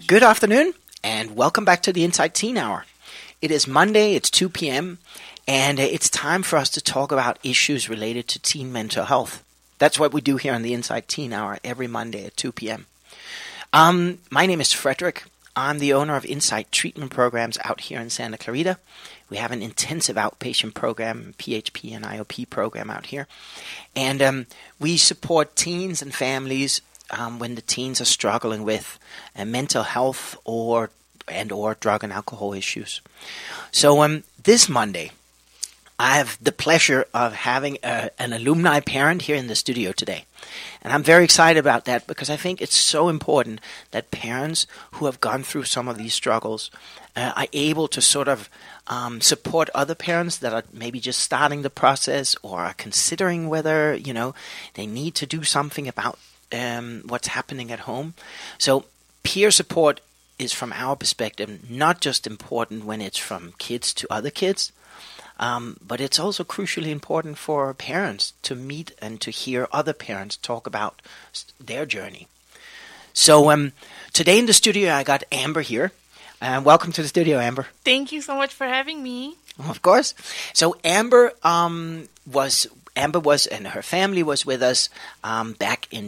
Good afternoon, and welcome back to the Inside Teen Hour. It is Monday, it's 2 p.m., and it's time for us to talk about issues related to teen mental health. That's what we do here on the Inside Teen Hour every Monday at 2 p.m. My name is Frederick. I'm the owner of Insight Treatment Programs out here in Santa Clarita. We have an intensive outpatient program, PHP and IOP program out here. And we support teens and families when the teens are struggling with mental health or drug and alcohol issues. So this Monday, I have the pleasure of having an alumni parent here in the studio today. And I'm very excited about that because I think it's so important that parents who have gone through some of these struggles are able to sort of support other parents that are maybe just starting the process or are considering whether, they need to do something about what's happening at home. So peer support is, from our perspective, not just important when it's from kids to other kids, but it's also crucially important for parents to meet and to hear other parents talk about their journey. So today in the studio, I got Amber here. Welcome to the studio, Amber. Thank you so much for having me. Of course. So Amber was and her family was with us back in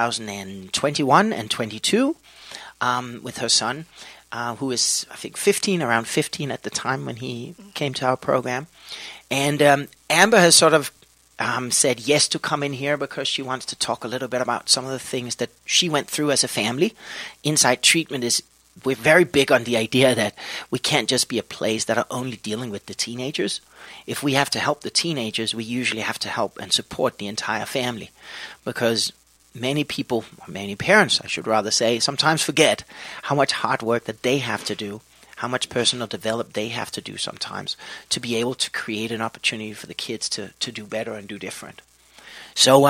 2021 and 22 with her son, who is, I think, around 15 at the time when he came to our program. And Amber has sort of said yes to come in here because she wants to talk a little bit about some of the things that she went through as a family. Inside Treatment we're very big on the idea that we can't just be a place that are only dealing with the teenagers. If we have to help the teenagers, we usually have to help and support the entire family, because many people, or many parents, I should rather say, sometimes forget how much hard work that they have to do, how much personal development they have to do sometimes to be able to create an opportunity for the kids to do better and do different. So,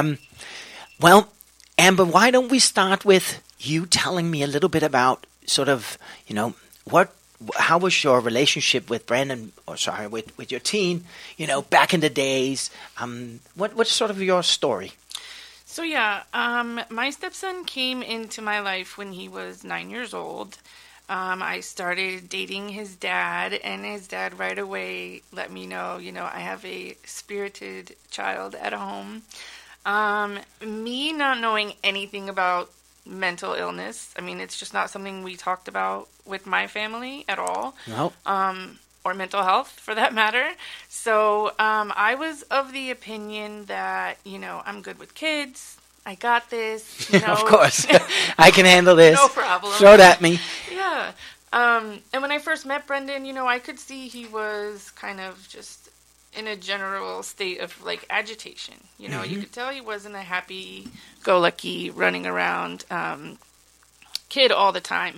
Amber, why don't we start with you telling me a little bit about sort of, how was your relationship with with your teen, back in the days? What's sort of your story? So my stepson came into my life when he was 9 years old. I started dating his dad, and his dad right away let me know, I have a spirited child at home. Me not knowing anything about mental illness, it's just not something we talked about with my family at all. No. Or mental health, for that matter. So I was of the opinion that, I'm good with kids. I got this. Of course. I can handle this. No problem. Throw it at me. Yeah. And when I first met Brendan, I could see he was kind of just in a general state of, agitation. You could tell he wasn't a happy-go-lucky, running around kid all the time.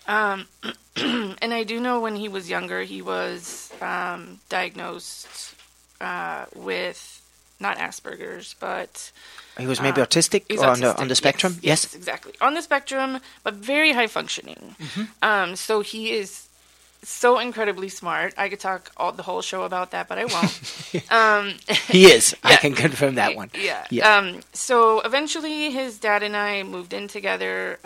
And I do know when he was younger, he was diagnosed with, not Asperger's, but... He was maybe autistic or autistic, on the spectrum? Yes, exactly. On the spectrum, but very high functioning. Mm-hmm. So he is so incredibly smart. I could talk the whole show about that, but I won't. He is. Yeah. I can confirm that one. Yeah. So eventually his dad and I moved in together,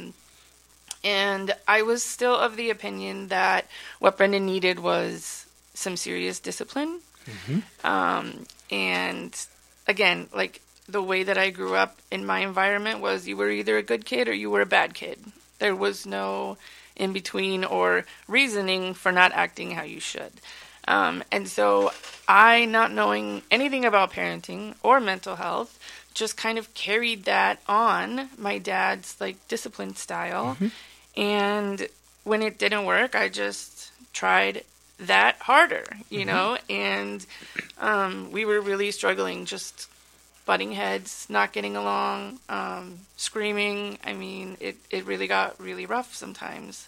and I was still of the opinion that what Brendan needed was some serious discipline. Mm-hmm. And again, the way that I grew up in my environment was you were either a good kid or you were a bad kid. There was no in between or reasoning for not acting how you should. And so I, not knowing anything about parenting or mental health, just kind of carried that on my dad's discipline style. Mm-hmm. And when it didn't work, I just tried that harder, know, and we were really struggling, just butting heads, not getting along, screaming. It really got really rough sometimes.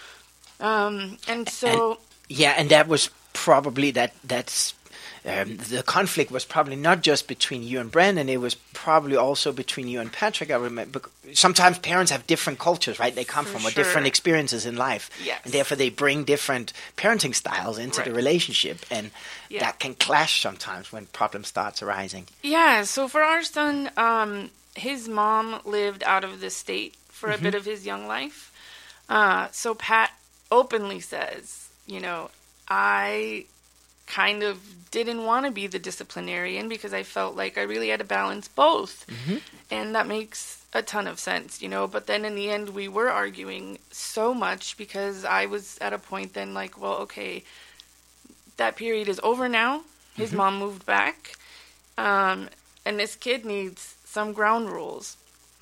And that was probably that's the conflict was probably not just between you and Brandon, it was probably also between you and Patrick. I remember sometimes parents have different cultures, right? They come from different experiences in life. Yes. And therefore they bring different parenting styles into the relationship. And that can clash sometimes when problems starts arising. Yeah, so for our son, his mom lived out of the state for a bit of his young life. So Pat openly says, I kind of didn't want to be the disciplinarian because I felt like I really had to balance both. Mm-hmm. And that makes a ton of sense, But then in the end, we were arguing so much because I was at a point then like, well, okay, that period is over now. His mom moved back. And this kid needs some ground rules.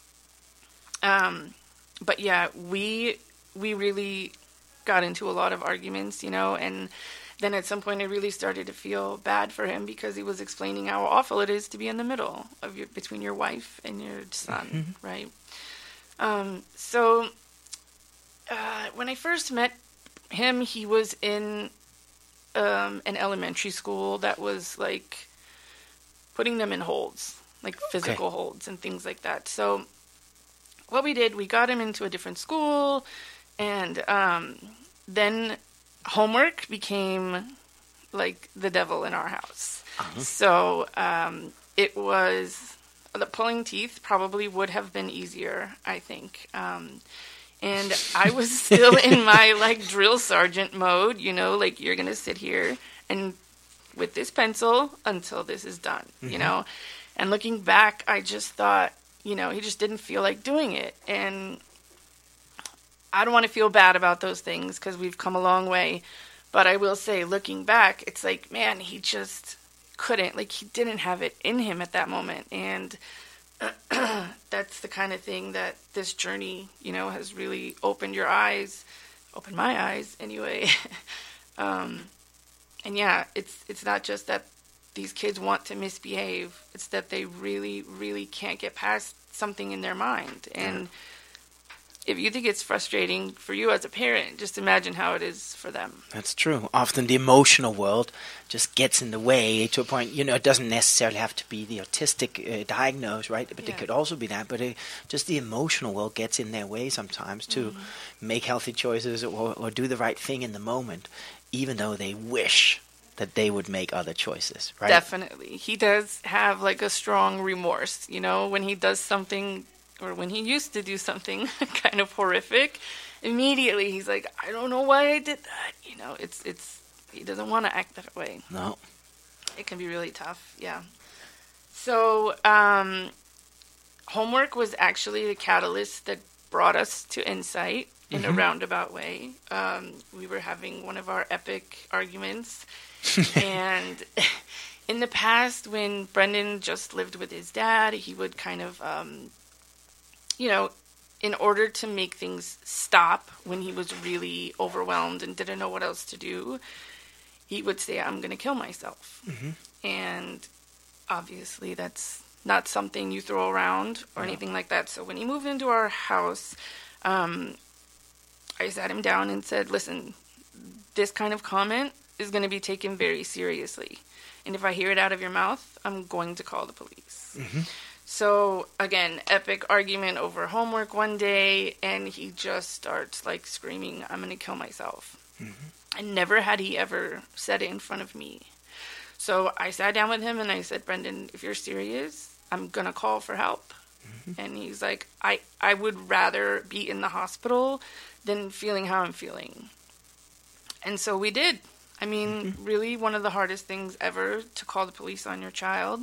But yeah, we really got into a lot of arguments, and then at some point I really started to feel bad for him because he was explaining how awful it is to be in the middle of between your wife and your son, right? So when I first met him, he was in an elementary school that was like putting them in holds, like physical holds and things like that. So what we did, we got him into a different school, and then homework became like the devil in our house. So it was, the pulling teeth probably would have been easier, I think. And I was still in my like drill sergeant mode, like you're going to sit here and with this pencil until this is done, And looking back, I just thought, he just didn't feel like doing it. And I don't want to feel bad about those things because we've come a long way. But I will say, looking back, it's like, man, he just couldn't. Like, he didn't have it in him at that moment. And that's the kind of thing that this journey, has really opened my eyes anyway. And yeah, it's not just that these kids want to misbehave. It's that they really, really can't get past something in their mind. And if you think it's frustrating for you as a parent, just imagine how it is for them. That's true. Often the emotional world just gets in the way to a point, it doesn't necessarily have to be the autistic diagnosis, right? But it could also be that. But just the emotional world gets in their way sometimes to make healthy choices or do the right thing in the moment, even though they wish that they would make other choices, right? Definitely. He does have like a strong remorse, when he does something, or when he used to do something kind of horrific, immediately he's like, I don't know why I did that. He doesn't want to act that way. No. It can be really tough, yeah. So, homework was actually the catalyst that brought us to Insight in a roundabout way. We were having one of our epic arguments. And in the past, when Brendan just lived with his dad, he would kind of, in order to make things stop when he was really overwhelmed and didn't know what else to do, he would say, I'm going to kill myself. And obviously that's not something you throw around or anything like that. So when he moved into our house, I sat him down and said, listen, this kind of comment is going to be taken very seriously. And if I hear it out of your mouth, I'm going to call the police. So, again, epic argument over homework one day, and he just starts, like, screaming, I'm going to kill myself. And never had he ever said it in front of me. So I sat down with him, and I said, Brendan, if you're serious, I'm going to call for help. And he's like, I would rather be in the hospital than feeling how I'm feeling. And so we did. I mean, really one of the hardest things ever to call the police on your child.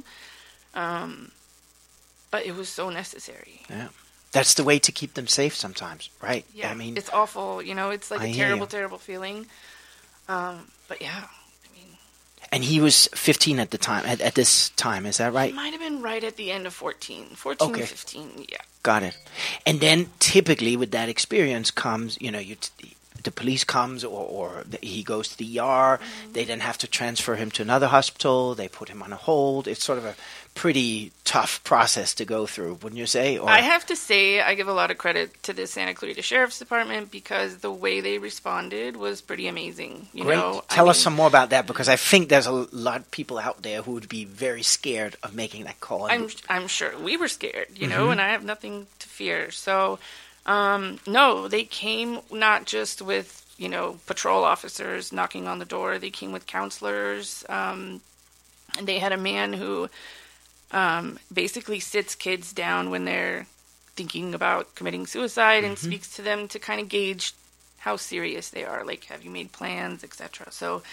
But it was so necessary. Yeah. That's the way to keep them safe sometimes, right? Yeah, I mean, it's awful. It's like a terrible, terrible feeling. But yeah, I mean. And he was 15 at the time, at this time, is that right? It might have been right at the end of 14 or 15, yeah. Got it. And then typically with that experience comes, the police comes or he goes to the ER. They then have to transfer him to another hospital. They put him on a hold. It's sort of a pretty tough process to go through, wouldn't you say? Or... I have to say I give a lot of credit to the Santa Clarita Sheriff's Department because the way they responded was pretty amazing. Great. Tell us some more about that, because I think there's a lot of people out there who would be very scared of making that call. I'm sure. We were scared, and I have nothing to fear. So... no, they came not just with, patrol officers knocking on the door. They came with counselors. And they had a man who basically sits kids down when they're thinking about committing suicide and speaks to them to kind of gauge how serious they are. Like, have you made plans, etc.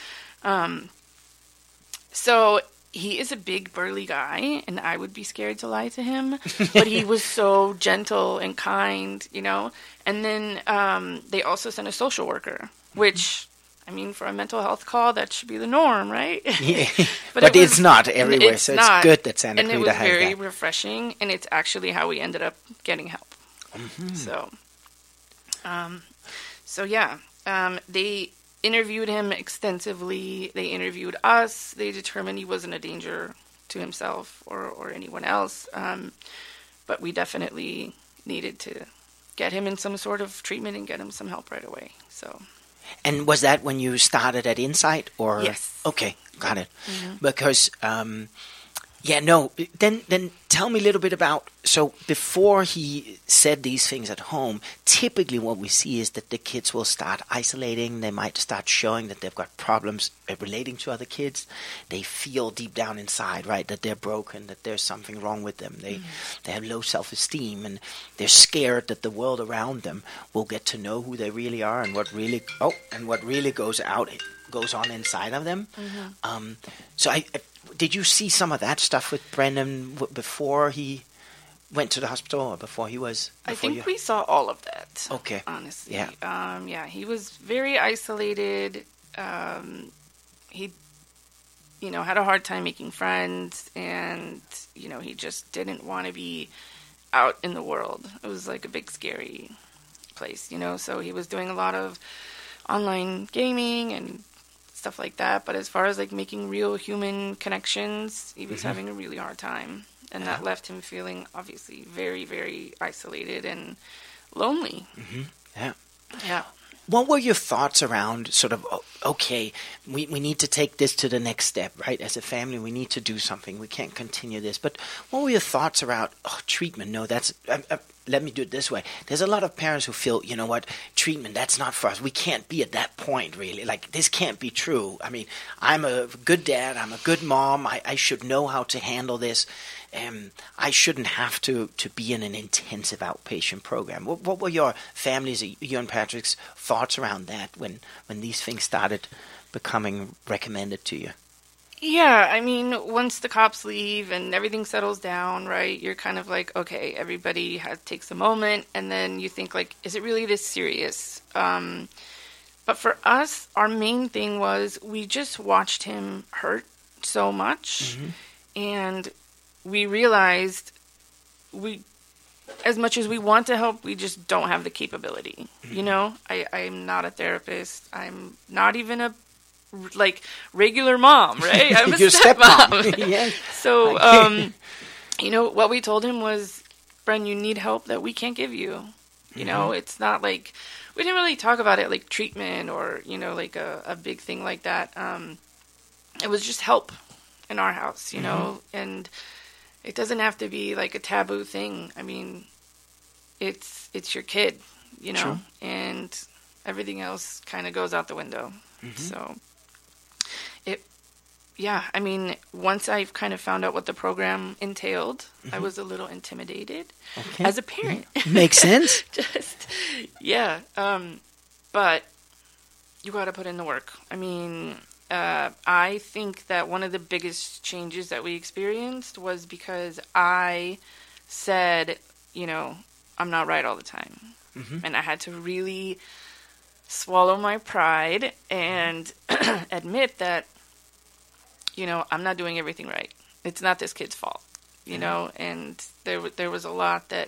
So he is a big burly guy, and I would be scared to lie to him, but he was so gentle and kind, you know. And then they also sent a social worker, which, I mean, for a mental health call, that should be the norm, right? Yeah. but it's not everywhere, so it's good that Santa Clarita has that. And it was very refreshing, and it's actually how we ended up getting help. So yeah, they interviewed him extensively. They interviewed us. They determined he wasn't a danger to himself or anyone else. But we definitely needed to get him in some sort of treatment and get him some help right away. So. And was that when you started at Insight, or? Yes. Okay, got it. Because, then tell me a little bit about, so before he said these things at home, typically what we see is that the kids will start isolating. They might start showing that they've got problems relating to other kids. They feel deep down inside, right, that they're broken, that there's something wrong with them. They have low self-esteem, and they're scared that the world around them will get to know who they really are and what really goes on inside of them. So did you see some of that stuff with Brendan before he went to the hospital, or before he was? I think we saw all of that. Okay. Honestly. Yeah. He was very isolated. He, had a hard time making friends, and, he just didn't want to be out in the world. It was like a big, scary place, so he was doing a lot of online gaming and stuff like that, but as far as like making real human connections, he was having a really hard time, and that left him feeling obviously very, very isolated and lonely. Yeah. What were your thoughts around sort of, okay, we need to take this to the next step, right? As a family, we need to do something. We can't continue this. But what were your thoughts around treatment? No, that's let me do it this way. There's a lot of parents who feel, you know what, treatment, that's not for us. We can't be at that point, really. Like, this can't be true. I mean, I'm a good dad. I'm a good mom. I should know how to handle this. I shouldn't have to be in an intensive outpatient program. What were your families, you and Patrick's, thoughts around that when these things started becoming recommended to you? Yeah, I mean, once the cops leave and everything settles down, right, you're kind of like, okay, everybody takes a moment, and then you think, like, is it really this serious? But for us, our main thing was we just watched him hurt so much, and we realized as much as we want to help, we just don't have the capability. I'm not a therapist. I'm not even a regular mom, right? I'm a stepmom. Yes. So, what we told him was, Bren, you need help that we can't give you. It's not like, we didn't really talk about it like treatment or, like a big thing like that. It was just help in our house, and it doesn't have to be like a taboo thing. I mean, it's your kid, True. And everything else kind of goes out the window. So I mean, once I kind of found out what the program entailed, I was a little intimidated as a parent. Makes sense. But you got to put in the work. I mean, I think that one of the biggest changes that we experienced was because I said, I'm not right all the time. And I had to really swallow my pride and admit that, I'm not doing everything right. It's not this kid's fault, and there was a lot that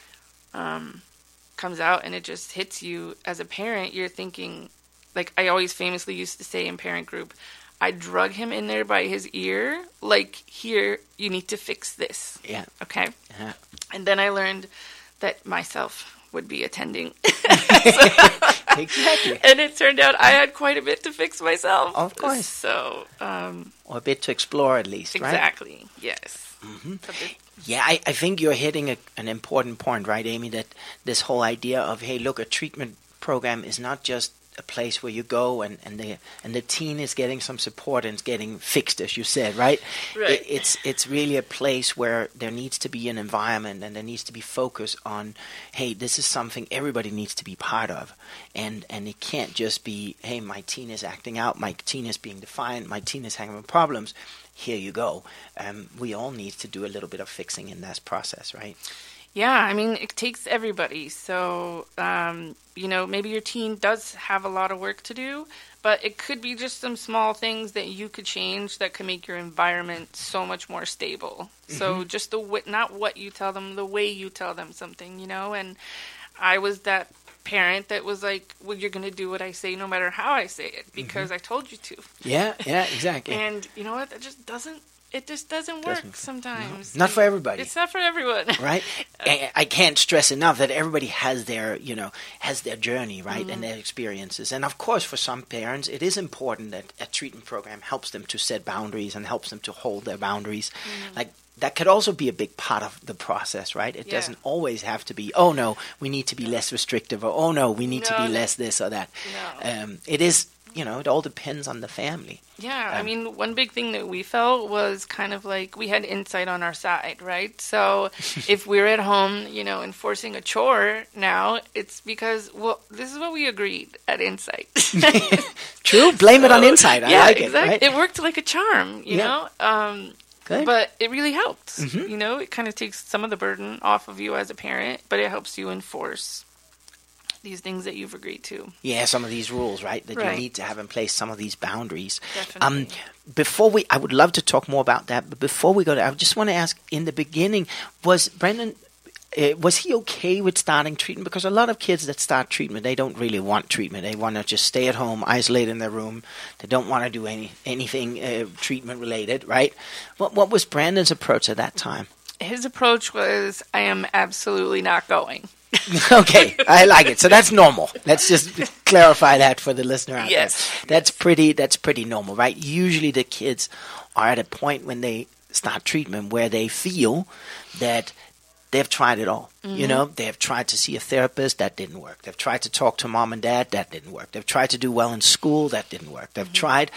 comes out, and it just hits you as a parent. You're thinking, like I always famously used to say in parent group, I drug him in there by his ear, like, here, you need to fix this. Yeah. Okay? Yeah. And then I learned that myself would be attending. Exactly. And it turned out I had quite a bit to fix myself. Of course. So, or a bit to explore at least, right? Exactly. Yes. Yeah, I think you're hitting an important point, right, Amy, that this whole idea of, hey, look, a treatment program is not just a place where you go and the teen is getting some support and is getting fixed, as you said, right? Right. It's really a place where there needs to be an environment and there needs to be focus on, hey, this is something everybody needs to be part of, and it can't just be, hey, my teen is acting out, my teen is being defiant, my teen is having problems. Here you go. We all need to do a little bit of fixing in this process, right? Yeah, I mean, it takes everybody. So, maybe your teen does have a lot of work to do, but it could be just some small things that you could change that could make your environment so much more stable. Mm-hmm. So just not what you tell them, the way you tell them something, and I was that parent that was like, well, you're going to do what I say no matter how I say it because I told you to. Yeah, exactly. And you know what? It just doesn't work sometimes. No, not for everybody. It's not for everyone. Right? I can't stress enough that everybody has their journey, right, and their experiences. And of course, for some parents, it is important that a treatment program helps them to set boundaries and helps them to hold their boundaries. Like, that could also be a big part of the process, right? It doesn't always have to be, oh, no, we need to be less restrictive, or, oh, no, we need to be less this or that. No. It is, it all depends on the family. Yeah, I mean, one big thing that we felt was kind of like we had Insight on our side, right? So if we're at home, enforcing a chore now, it's because, well, this is what we agreed at Insight. True, blame it on Insight. I like it, right? It worked like a charm, you know? Good. But it really helped. It kind of takes some of the burden off of you as a parent, but it helps you enforce these things that you've agreed to. Yeah, some of these rules, right, that you need to have in place, some of these boundaries. Definitely. I would love to talk more about that, but before we go there, I just want to ask, in the beginning, was Brendan, was he okay with starting treatment? Because a lot of kids that start treatment, they don't really want treatment. They want to just stay at home, isolate in their room. They don't want to do anything treatment related, right? What was Brandon's approach at that time? His approach was, I am absolutely not going. Okay, I like it. So that's normal. Let's just clarify that for the listener out there. That's pretty normal, right? Usually the kids are at a point when they start treatment where they feel that they've tried it all. They've tried to see a therapist, that didn't work. They've tried to talk to mom and dad, that didn't work. They've tried to do well in school, that didn't work. They've tried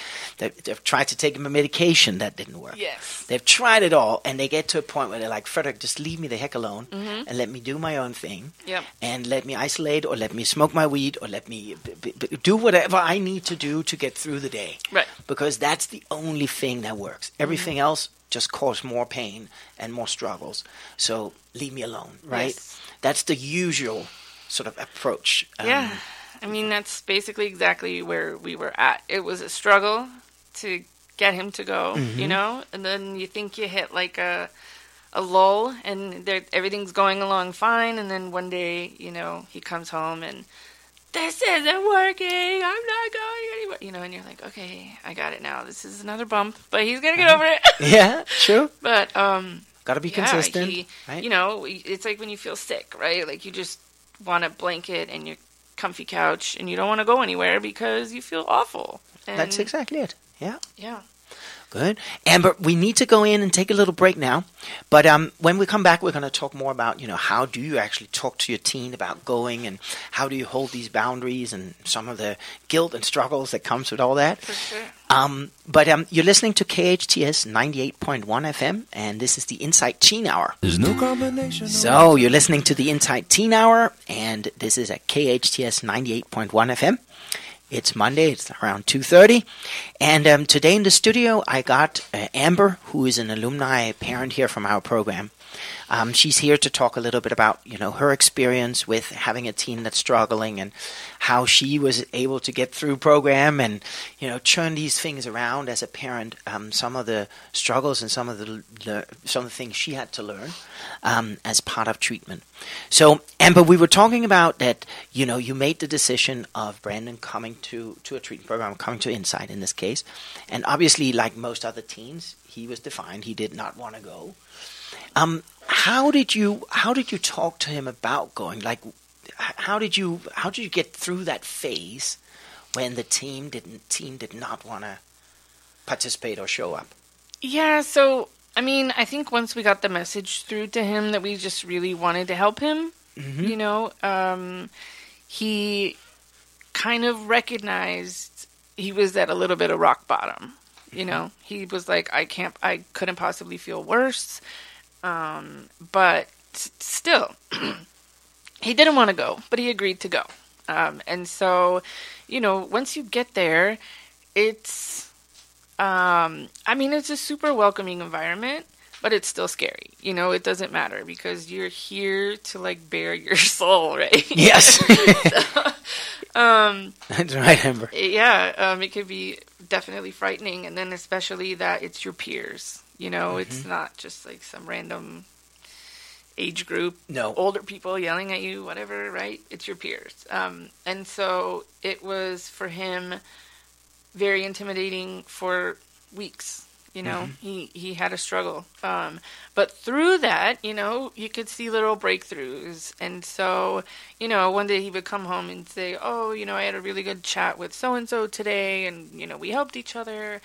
to take a medication, that didn't work. Yes. They've tried it all, and they get to a point where they're like, Frederick, just leave me the heck alone and let me do my own thing. Yep. And let me isolate, or let me smoke my weed, or let me do whatever I need to do to get through the day. Right. Because that's the only thing that works. Everything else just cause more pain and more struggles. So leave me alone, right? Yes. That's the usual sort of approach. Yeah. I mean, that's basically exactly where we were at. It was a struggle to get him to go, and then you think you hit like a lull and everything's going along fine, and then one day, he comes home and this isn't working, I'm not going anywhere, and you're like, okay, I got it now. This is another bump, but he's going to get over it. Yeah, true. But, got to be consistent, right? It's like when you feel sick, right? Like you just want a blanket and your comfy couch and you don't want to go anywhere because you feel awful. And that's exactly it. Yeah. Yeah. Good. Amber, we need to go in and take a little break now. But when we come back, we're going to talk more about, how do you actually talk to your teen about going, and how do you hold these boundaries, and some of the guilt and struggles that comes with all that. For sure. But you're listening to KHTS 98.1 FM, and this is the Insight Teen Hour. There's no combination. So you're listening to the Insight Teen Hour, and this is at KHTS 98.1 FM. It's Monday. It's around 2:30. And today in the studio, I got Amber, who is an alumni parent here from our program. She's here to talk a little bit about, her experience with having a teen that's struggling and how she was able to get through program and, turn these things around as a parent. Some of the struggles and some of the things she had to learn as part of treatment. So, Amber, we were talking about that, you made the decision of Brandon coming to a treatment program, coming to Insight in this case. And obviously, like most other teens, he was defined. He did not want to go. How did you talk to him about going? Like, how did you get through that phase when the team did not want to participate or show up? Yeah, so I mean, I think once we got the message through to him that we just really wanted to help him, he kind of recognized he was at a little bit of rock bottom. You know, he was like, I couldn't possibly feel worse. But still, he didn't want to go, but he agreed to go. And so, you know, once you get there, it's, it's a super welcoming environment, but it's still scary. You know, it doesn't matter because you're here to like bare your soul, right? Yes. So, that's right, Amber. Yeah, it could be definitely frightening. And then especially that it's your peers. You know, it's not just like some random age group, older people yelling at you, whatever, right? It's your peers. And so it was for him very intimidating for weeks. You know, he had a struggle. But through that, you know, you could see little breakthroughs. And so, you know, one day he would come home and say, oh, you know, I had a really good chat with so-and-so today. And, you know, we helped each other.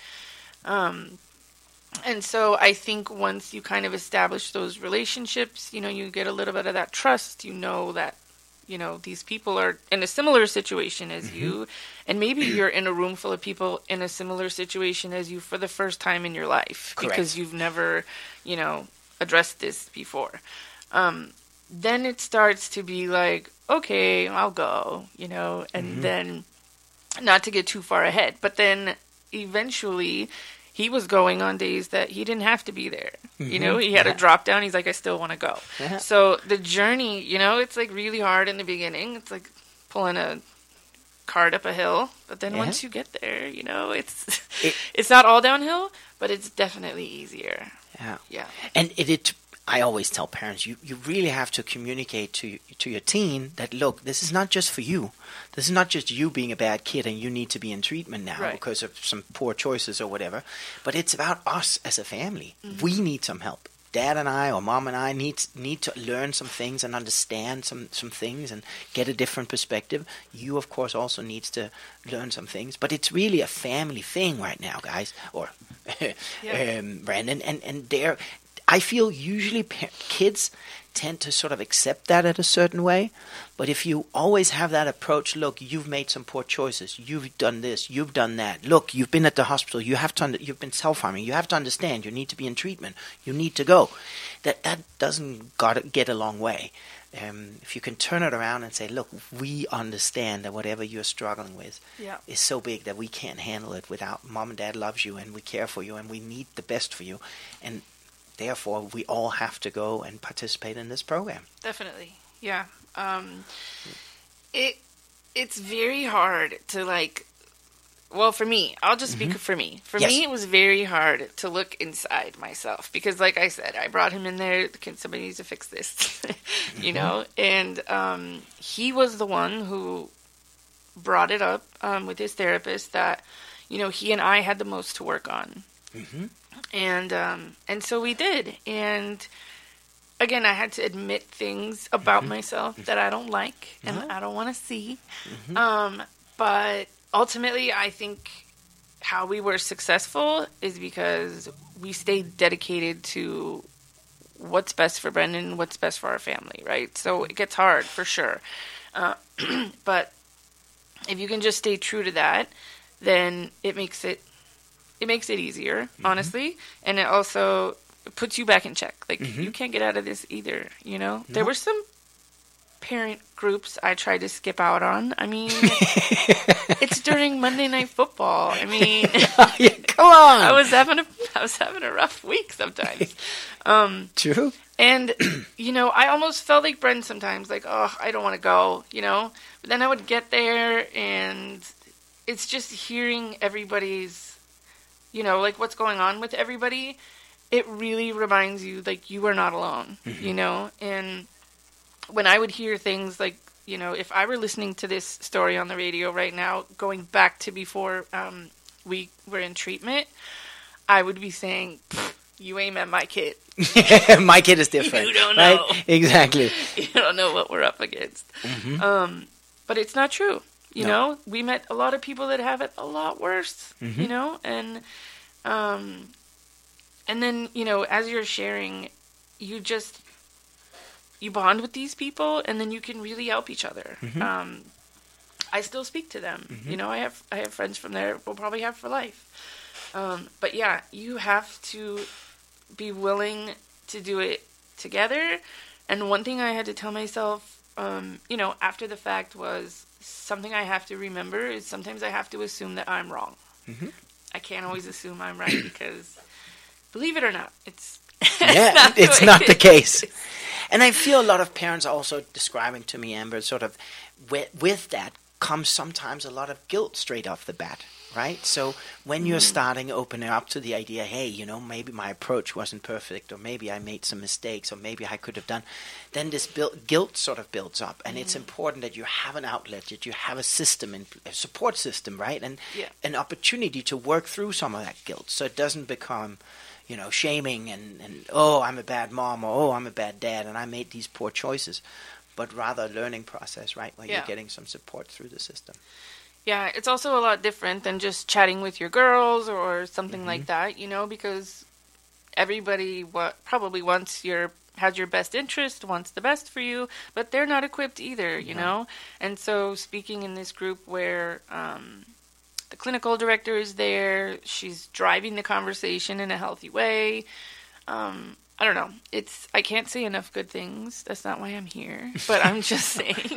And so I think once you kind of establish those relationships, you know, you get a little bit of that trust, you know that, you know, these people are in a similar situation as you, and maybe you're in a room full of people in a similar situation as you for the first time in your life. Correct. Because you've never, you know, addressed this before. Then it starts to be like, okay, I'll go, you know, and then not to get too far ahead, but then eventually he was going on days that he didn't have to be there. You know, he had a drop down. He's like, I still want to go. So the journey, you know, it's like really hard in the beginning. It's like pulling a cart up a hill. But then once you get there, you know, it's not all downhill, but it's definitely easier. Yeah. And I always tell parents, you really have to communicate to your teen that, look, this is not just for you. This is not just you being a bad kid and you need to be in treatment now because of some poor choices or whatever. But it's about us as a family. We need some help. Dad and I or mom and I need to learn some things and understand some things and get a different perspective. You, of course, also needs to learn some things. But it's really a family thing right now, guys, or Brandon. And I feel usually kids tend to sort of accept that in a certain way. But if you always have that approach, look, you've made some poor choices. You've done this. You've done that. Look, you've been at the hospital. You've been self-harming. You have to understand. You need to be in treatment. You need to go. That doesn't get a long way. If you can turn it around and say, look, we understand that whatever you're struggling with is so big that we can't handle it without mom and dad loves you and we care for you and we need the best for you. And therefore, we all have to go and participate in this program. Definitely, yeah. It's very hard to like. Well, for me, I'll just speak for me. For me, it was very hard to look inside myself because, like I said, I brought him in there. Somebody needs to fix this, you know. And he was the one who brought it up with his therapist that, you know, he and I had the most to work on. And so we did. And again, I had to admit things about myself that I don't like and I don't want to see. But ultimately, I think how we were successful is because we stayed dedicated to what's best for Brendan, what's best for our family, right? So it gets hard for sure. But if you can just stay true to that, then it makes it easier, honestly. And it also puts you back in check. Like, you can't get out of this either, you know? There were some parent groups I tried to skip out on. I mean, it's during Monday Night Football. I mean, come on. I was having a rough week sometimes. True. And, you know, I almost felt like Bren sometimes, like, oh, I don't want to go, you know? But then I would get there, and it's just hearing everybody's, you know, like what's going on with everybody. It really reminds you, like, you are not alone, you know? And when I would hear things like, you know, if I were listening to this story on the radio right now, going back to before we were in treatment, I would be saying, you ain't met my kid. My kid is different. You don't know. Right? Exactly. You don't know what we're up against. But it's not true. You know, we met a lot of people that have it a lot worse, you know, and then, you know, as you're sharing, you bond with these people, and then you can really help each other. I still speak to them. You know, I have friends from there. We'll probably have for life. But yeah, you have to be willing to do it together. And one thing I had to tell myself, you know, after the fact was something I have to remember is sometimes I have to assume that I'm wrong. I can't always assume I'm right because, believe it or not, it's not the case. And I feel a lot of parents are also describing to me, Amber, sort of with that comes sometimes a lot of guilt straight off the bat, right? So when you're starting opening up to the idea, hey, you know, maybe my approach wasn't perfect, or maybe I made some mistakes, or maybe I could have done, then this guilt sort of builds up. And it's important that you have an outlet, that you have a system, a support system, right? And an opportunity to work through some of that guilt so it doesn't become, you know, shaming and oh, I'm a bad mom, or oh, I'm a bad dad, and I made these poor choices. But rather a learning process, right, where you're getting some support through the system. Yeah, it's also a lot different than just chatting with your girls or something like that, you know, because everybody probably has your best interest, wants the best for you, but they're not equipped either, you know. And so speaking in this group where the clinical director is there, she's driving the conversation in a healthy way. I don't know. I can't say enough good things. That's not why I'm here. But I'm just saying.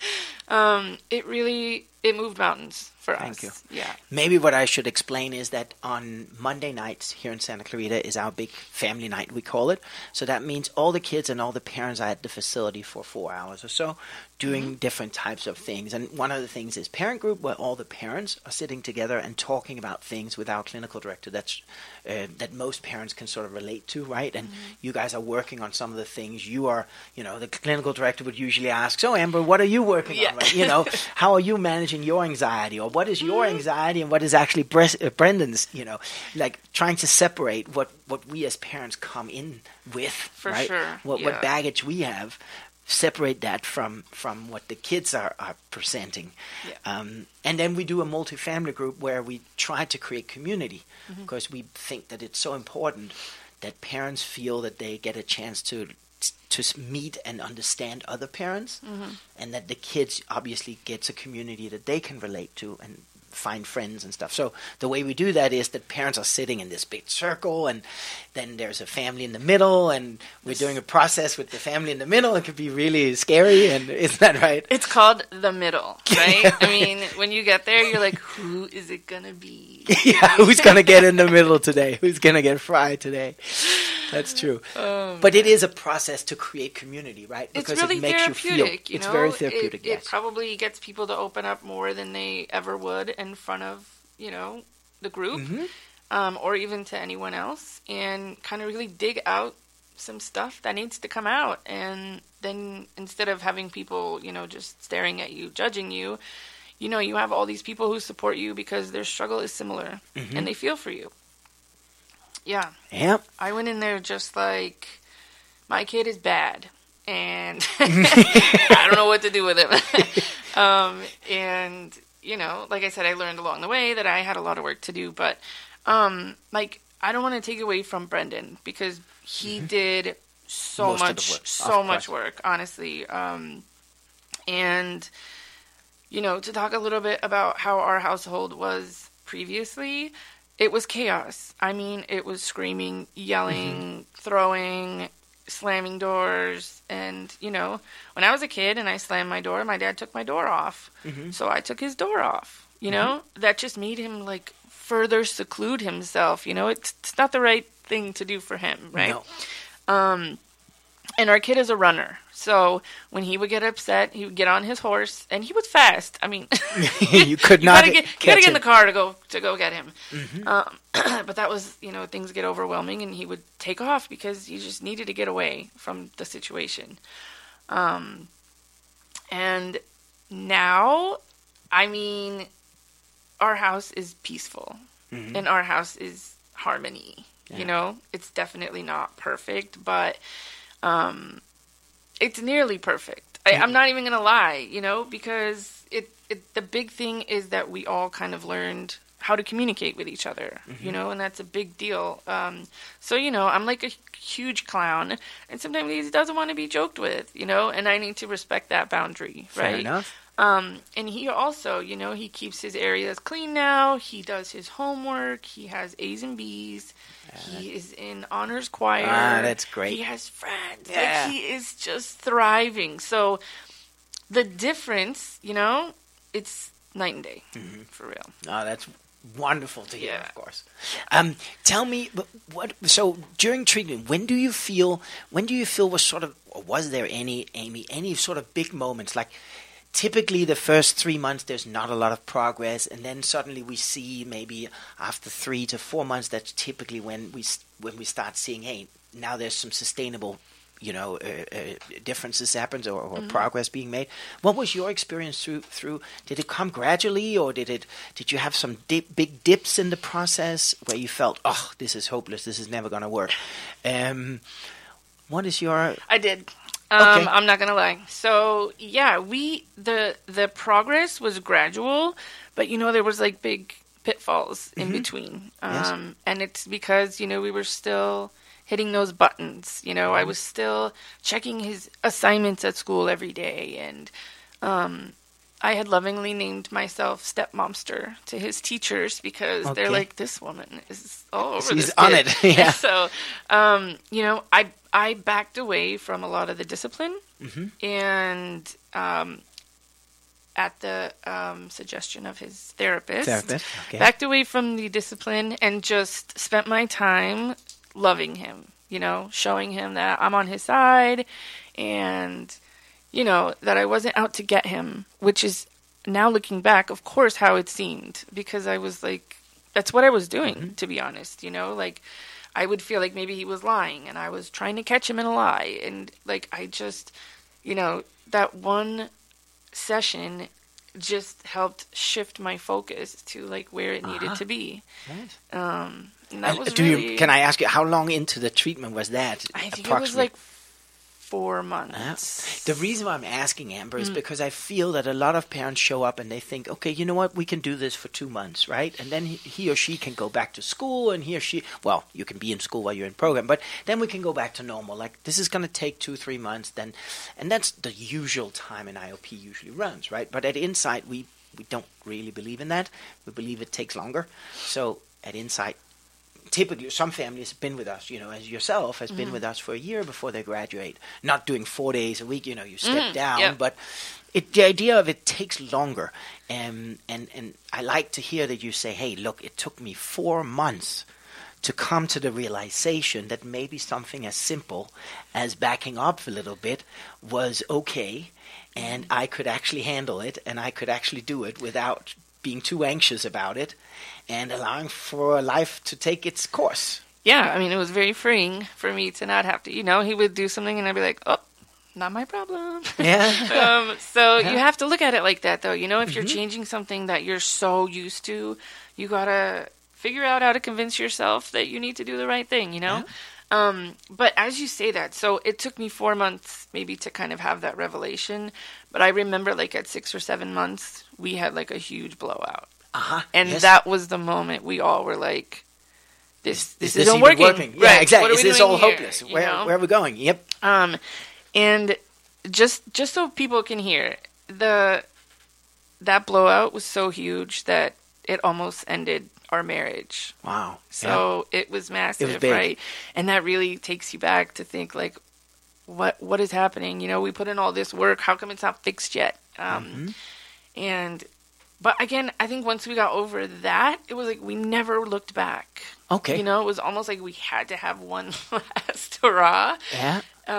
It moved mountains for us. Thank you. Yeah. Maybe what I should explain is that on Monday nights here in Santa Clarita is our big family night, we call it. So that means all the kids and all the parents are at the facility for 4 hours or so doing different types of things. And one of the things is parent group, where all the parents are sitting together and talking about things with our clinical director that most parents can sort of relate to, right? And you guys are working on some of the things. You are, you know, the clinical director would usually ask, so Amber, what are you working on? Right? You know, how are you managing your anxiety? Or what is your anxiety and what is actually Brendan's, you know, like trying to separate what we as parents come in with, for right? Sure. What baggage we have, separate that from what the kids are presenting. And then we do a multifamily group where we try to create community because we think that it's so important that parents feel that they get a chance to meet and understand other parents, and that the kids obviously gets a community that they can relate to and find friends and stuff. So the way we do that is that parents are sitting in this big circle, and then there's a family in the middle, and we're doing a process with the family in the middle. It could be really scary, and isn't that right? It's called the middle, right? I mean, when you get there, you're like, who is it going to be? Who's going to get in the middle today? Who's going to get fried today? That's true. But it is a process to create community, right? Because it's really it makes therapeutic, you feel. it's very therapeutic, It probably gets people to open up more than they ever would in front of, you know, the group, or even to anyone else, and kind of really dig out some stuff that needs to come out. And then instead of having people, you know, just staring at you, judging you, you know, you have all these people who support you because their struggle is similar and they feel for you. Yeah. Yep. I went in there just like, my kid is bad, and I don't know what to do with him. And, you know, like I said, I learned along the way that I had a lot of work to do. But, like, I don't want to take away from Brendan because he did so much work, honestly. And, you know, to talk a little bit about how our household was previously, it was chaos. I mean, it was screaming, yelling, throwing, slamming doors. And, you know, when I was a kid and I slammed my door, my dad took my door off. So I took his door off, you know? That just made him, like, further seclude himself, you know? It's not the right thing to do for him, right? No. And our kid is a runner. So when he would get upset, he would get on his horse, and he was fast. I mean, you could not you gotta get in the car to go get him. But that was, you know, things get overwhelming, and he would take off because he just needed to get away from the situation. And now, I mean, our house is peaceful, and our house is harmony. Yeah. You know, it's definitely not perfect, but it's nearly perfect. I'm not even going to lie, you know, because the big thing is that we all kind of learned how to communicate with each other, you know, and that's a big deal. So, you know, I'm like a huge clown, and sometimes he doesn't want to be joked with, you know, and I need to respect that boundary, right? Fair enough. And he also, he keeps his areas clean now. He does his homework. He has A's and B's. He is in honors choir. That's great. He has friends. Yeah. Like, he is just thriving. So the difference, it's night and day, for real. Oh, that's wonderful to hear, Yeah. of course. Tell me, so during treatment, when do you feel was there any, Amy, any sort of big moments? Like, typically the first 3 months, there's not a lot of progress, and then suddenly we see maybe after 3 to 4 months, that's typically when we start seeing, hey, now there's some sustainable differences happens or progress being made. What was your experience through? Did it come gradually, or did you have some big dips in the process where you felt, oh, this is hopeless, this is never going to work? What is your? I did. Okay. I'm not gonna lie. So yeah, the progress was gradual, but there was like big pitfalls in between. Yes. And it's because we were still hitting those buttons. I was still checking his assignments at school every day, and I had lovingly named myself Stepmomster to his teachers because they're like, this woman is all over She's this on kid. it. Yeah. So, I backed away from a lot of the discipline, and at the suggestion of his therapist, Okay. backed away from the discipline and just spent my time loving him, showing him that I'm on his side, and that I wasn't out to get him, which is now looking back, of course, how it seemed, because I was like, that's what I was doing, to be honest, like I would feel like maybe he was lying and I was trying to catch him in a lie. And like, I just, that one session just helped shift my focus to like where it needed to be. Right. And that was Can I ask you, how long into the treatment was that? I think it was like 4 months. The reason why I'm asking, Amber, is because I feel that a lot of parents show up and they think, okay, you know what, we can do this for 2 months, right? And then he or she can go back to school, and he or she, well, you can be in school while you're in program, but then we can go back to normal. Like, this is going to take 2-3 months, then, and that's the usual time an IOP usually runs, right? But at Insight, we don't really believe in that. We believe it takes longer. So at Insight, typically, some families have been with us, as yourself, has been with us for a year before they graduate. Not doing 4 days a week, you step down, but the idea of it takes longer. And I like to hear that you say, hey, look, it took me 4 months to come to the realization that maybe something as simple as backing up a little bit was okay, and I could actually handle it, and I could actually do it without being too anxious about it, and allowing for life to take its course. Yeah, I mean, it was very freeing for me to not have to, he would do something and I'd be like, oh, not my problem. Yeah. So you have to look at it like that, though. If you're changing something that you're so used to, you got to figure out how to convince yourself that you need to do the right thing, Yeah. But as you say that, so it took me 4 months maybe to kind of have that revelation. But I remember like at 6 or 7 months, we had like a huge blowout. And that was the moment we all were like, this isn't working. Yeah, right. exactly. What are we Is this doing all here? hopeless? Where are we going? Yep. And just so people can hear, that blowout was so huge that it almost ended our marriage. Wow. So it was massive, it was big. right? And that really takes you back to think like, what is happening? We put in all this work. How come it's not fixed yet? But again, I think once we got over that, it was like we never looked back. Okay. It was almost like we had to have one last hurrah. Yeah.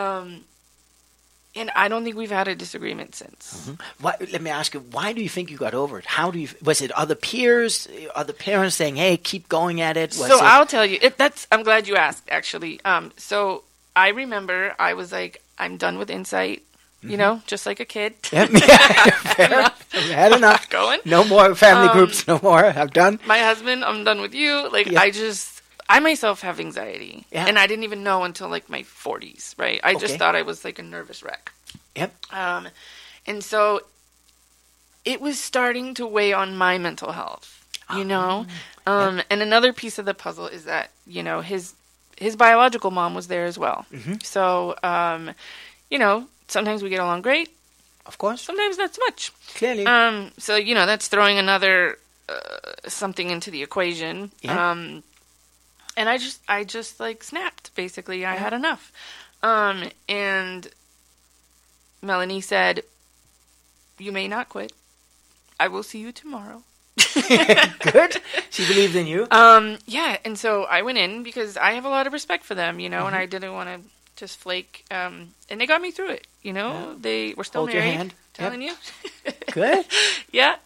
And I don't think we've had a disagreement since. Let me ask you, why do you think you got over it? Was it other peers, other parents saying, hey, keep going at it? I'll tell you. I'm glad you asked, actually. So I remember I was like, I'm done with Insight, just like a kid. Yep. Fair. I've had enough. Going. No more family groups, no more. I'm done. My husband, I'm done with you. Like, I myself have anxiety. Yeah. And I didn't even know until like my 40s, right? I just thought I was like a nervous wreck. Yep. And so it was starting to weigh on my mental health, And another piece of the puzzle is that, his biological mom was there as well. So, sometimes we get along great. Of course. Sometimes not so much. Clearly. So, that's throwing another something into the equation. Yeah. And I just like snapped, basically. I had enough. And Melanie said, "You may not quit. I will see you tomorrow." Good. She believed in you. Yeah, and so I went in because I have a lot of respect for them, and I didn't want to just flake. And they got me through it, Yeah. They were still Hold your married. hand. Telling you. Good. Yeah.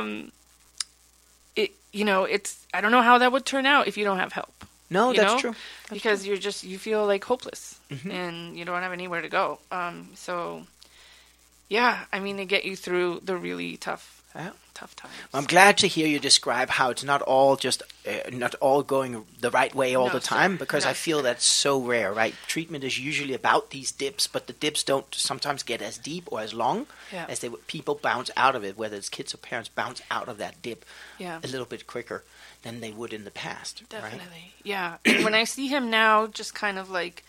It's I don't know how that would turn out if you don't have help. No, that's true. Because you feel like hopeless and you don't have anywhere to go. So, yeah, I mean, they get you through the really tough times. I'm glad to hear you describe how it's not all just not all going the right way all the time, because I feel that's so rare, right? Treatment is usually about these dips, but the dips don't sometimes get as deep or as long as people bounce out of it, whether it's kids or parents bounce out of that dip a little bit quicker than they would in the past. Definitely, right? Yeah. And when I see him now, just kind of like,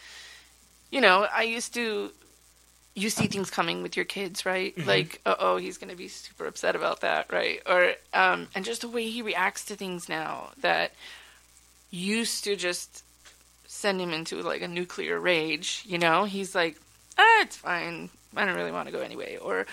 I used to. You see things coming with your kids, right? Mm-hmm. Like, he's going to be super upset about that, right? Or, and just the way he reacts to things now that used to just send him into like a nuclear rage, He's like, it's fine. I don't really want to go anyway. Or,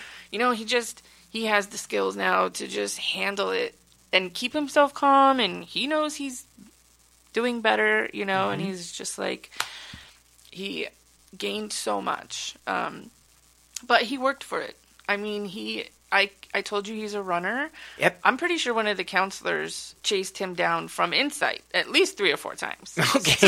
he has the skills now to just handle it and keep himself calm, and he knows he's doing better, and he's just like, he gained so much, but he worked for it. I mean, I told you he's a runner. Yep. I'm pretty sure one of the counselors chased him down from Insight at least 3 or 4 times. Okay,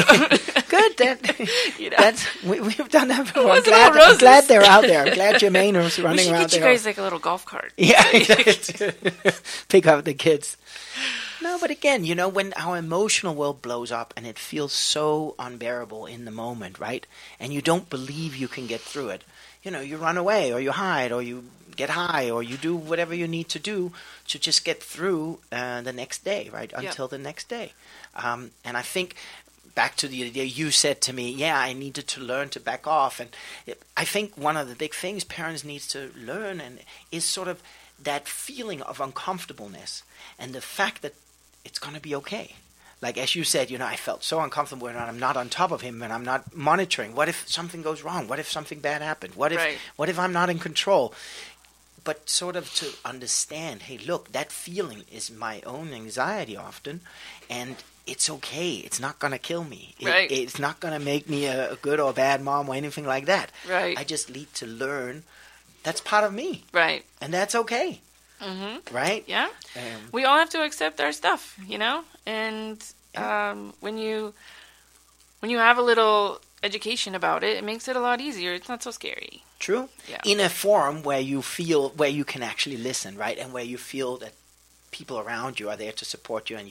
good. We've done that before. I'm glad they're out there. I'm glad Jermaine was running around there. We should get you guys like a little golf cart. Yeah, exactly. Pick up the kids. No, but again, when our emotional world blows up and it feels so unbearable in the moment, right? And you don't believe you can get through it. You run away or you hide or you get high or you do whatever you need to do to just get through the next day, right? Until the next day. And I think back to the idea you said to me, I needed to learn to back off. And I think one of the big things parents need to learn is sort of that feeling of uncomfortableness and the fact that it's going to be okay. Like, as you said, I felt so uncomfortable when I'm not on top of him and I'm not monitoring. What if something goes wrong? What if something bad happened? What if I'm not in control? But sort of to understand, hey, look, that feeling is my own anxiety often, and it's okay. It's not going to kill me. It's not going to make me a good or bad mom or anything like that. Right. I just need to learn that's part of me. Right. And that's okay. Mm-hmm. Right? Yeah. We all have to accept our stuff, And when you have a little education about it, it makes it a lot easier. It's not so scary. True. Yeah. In a forum where you can actually listen, right? And where you feel that people around you are there to support you, and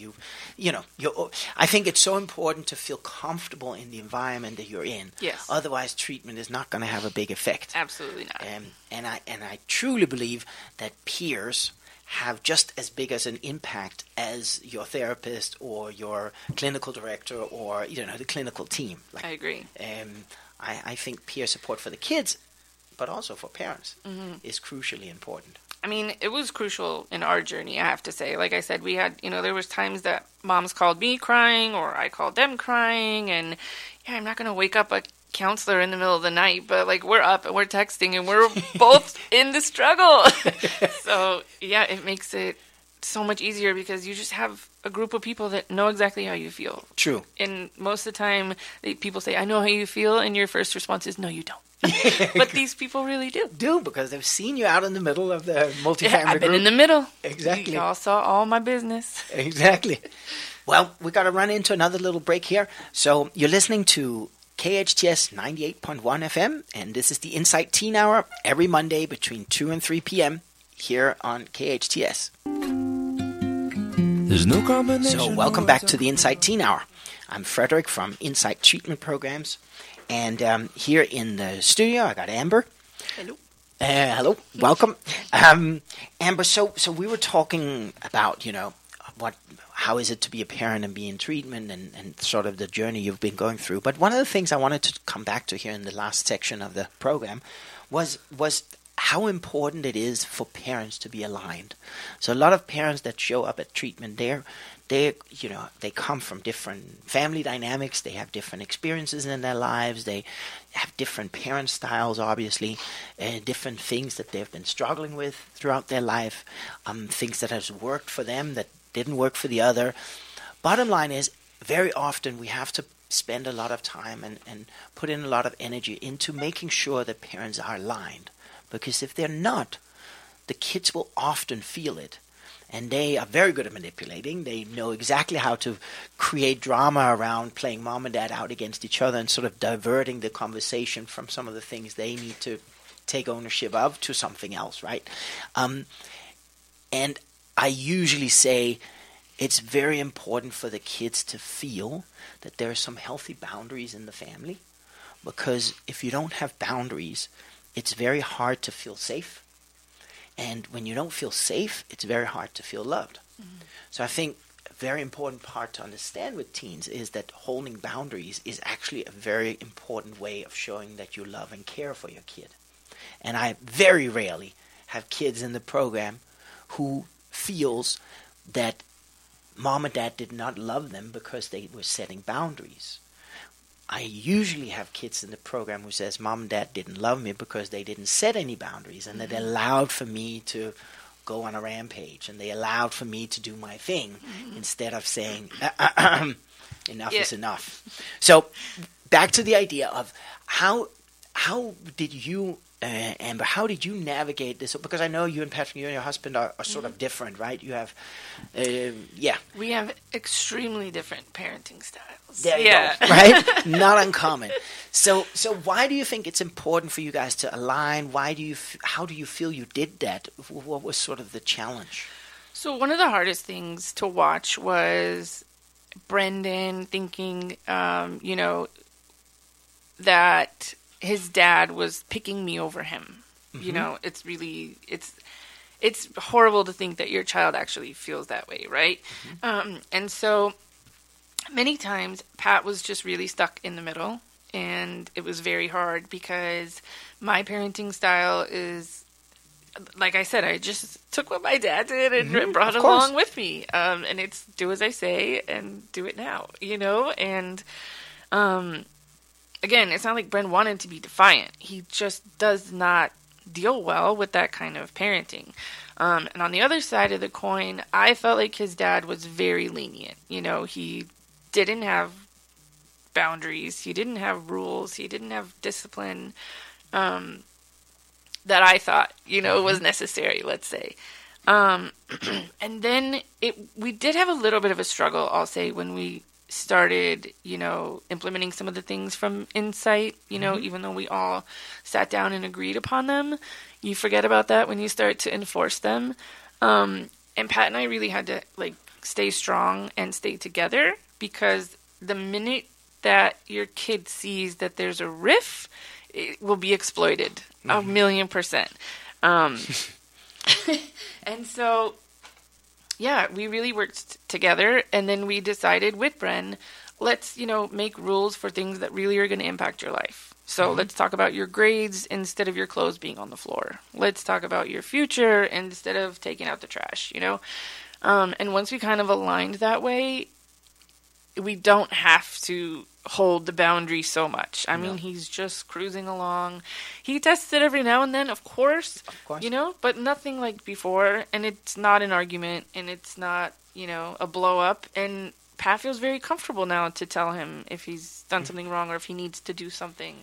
I think it's so important to feel comfortable in the environment that you're in. Yes. Otherwise, treatment is not going to have a big effect. Absolutely not. And I truly believe that peers have just as big as an impact as your therapist or your clinical director or the clinical team. I agree. I think peer support for the kids, but also for parents, is crucially important. I mean, it was crucial in our journey, I have to say. Like I said, we had, there was times that moms called me crying or I called them crying. And I'm not going to wake up a counselor in the middle of the night, but like we're up and we're texting and we're both in the struggle. So, it makes it so much easier because you just have a group of people that know exactly how you feel. True. And most of the time, people say, I know how you feel. And your first response is, no, you don't. But these people really do. Because they've seen you out in the middle of the multifamily I've been group. in the middle. Exactly. Y'all saw all my business. Exactly. Well, we got to run into another little break here. So you're listening to KHTS 98.1 FM, and this is the Insight Teen Hour every Monday between 2 and 3 p.m. here on KHTS. There's no combination. So welcome back to the Insight Teen Hour. I'm Frederick from Insight Treatment Programs. And here in the studio, I got Amber. Hello. Hello. Welcome. Amber, so we were talking about, how is it to be a parent and be in treatment and sort of the journey you've been going through. But one of the things I wanted to come back to here in the last section of the program was how important it is for parents to be aligned. So a lot of parents that show up at treatment, they come from different family dynamics. They have different experiences in their lives. They have different parent styles, obviously, different things that they've been struggling with throughout their life, things that has worked for them that didn't work for the other. Bottom line is, very often we have to spend a lot of time and put in a lot of energy into making sure that parents are aligned. Because if they're not, the kids will often feel it. And they are very good at manipulating. They know exactly how to create drama around playing mom and dad out against each other and sort of diverting the conversation from some of the things they need to take ownership of to something else, right? And I usually say it's very important for the kids to feel that there are some healthy boundaries in the family. Because if you don't have boundaries, it's very hard to feel safe. And when you don't feel safe, it's very hard to feel loved. Mm-hmm. So I think a very important part to understand with teens is that holding boundaries is actually a very important way of showing that you love and care for your kid. And I very rarely have kids in the program who feels that mom and dad did not love them because they were setting boundaries. I usually have kids in the program who says mom and dad didn't love me because they didn't set any boundaries, and that they allowed for me to go on a rampage, and they allowed for me to do my thing instead of saying enough is enough. So back to the idea of how did you Amber, how did you navigate this? Because I know you and Patrick, you and your husband are sort of different, right? You have, we have extremely different parenting styles. There you go, right? Not uncommon. So why do you think it's important for you guys to align? How do you feel you did that? What was sort of the challenge? So one of the hardest things to watch was Brendan thinking, that his dad was picking me over him. Mm-hmm. You know, it's horrible to think that your child actually feels that way, right? Mm-hmm. And so many times Pat was just really stuck in the middle, and it was very hard because my parenting style is, like I said, I just took what my dad did and brought it along with me. And it's do as I say and do it now, and again, it's not like Bren wanted to be defiant. He just does not deal well with that kind of parenting. And on the other side of the coin, I felt like his dad was very lenient. He didn't have boundaries. He didn't have rules. He didn't have discipline that I thought, was necessary, let's say. And then we did have a little bit of a struggle, I'll say, when we started, implementing some of the things from Insight, even though we all sat down and agreed upon them, you forget about that when you start to enforce them. And Pat and I really had to stay strong and stay together, because the minute that your kid sees that there's a riff, it will be exploited 1,000,000%. And so, yeah, we really worked together, and then we decided with Bren, let's, make rules for things that really are going to impact your life. So let's talk about your grades instead of your clothes being on the floor. Let's talk about your future instead of taking out the trash, And once we kind of aligned that way, we don't have to hold the boundary so much. I mean, he's just cruising along. He tests it every now and then, of course, but nothing like before. And it's not an argument, and it's not, a blow up. And Pat feels very comfortable now to tell him if he's done something wrong or if he needs to do something.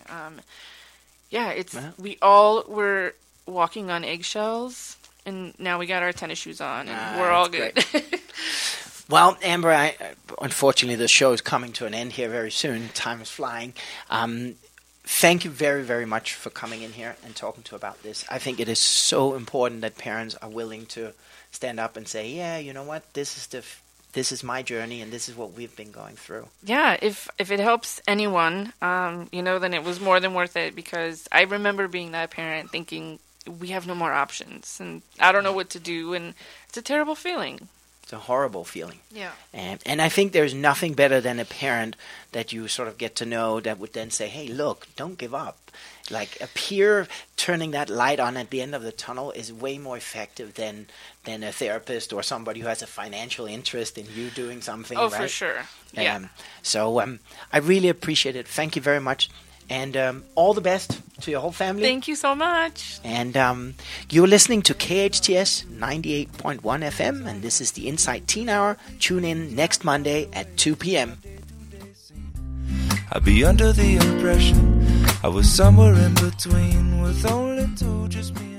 We all were walking on eggshells, and now we got our tennis shoes on, and we're all good. Well, Amber, unfortunately, the show is coming to an end here very soon. Time is flying. Thank you very, very much for coming in here and talking about this. I think it is so important that parents are willing to stand up and say, yeah, you know what, this is my journey, and this is what we've been going through. Yeah, if it helps anyone, then it was more than worth it, because I remember being that parent thinking, we have no more options, and I don't know what to do, and it's a terrible feeling. It's a horrible feeling. Yeah. And I think there's nothing better than a parent that you sort of get to know that would then say, hey, look, don't give up. Like a peer turning that light on at the end of the tunnel is way more effective than a therapist or somebody who has a financial interest in you doing something. Oh, right? for sure. Yeah. So I really appreciate it. Thank you very much. And all the best to your whole family. Thank you so much. And you're listening to KHTS 98.1 FM, and this is the Insight Teen Hour. Tune in next Monday at 2 p.m. I'd be under the impression I was somewhere in between with only two, just me and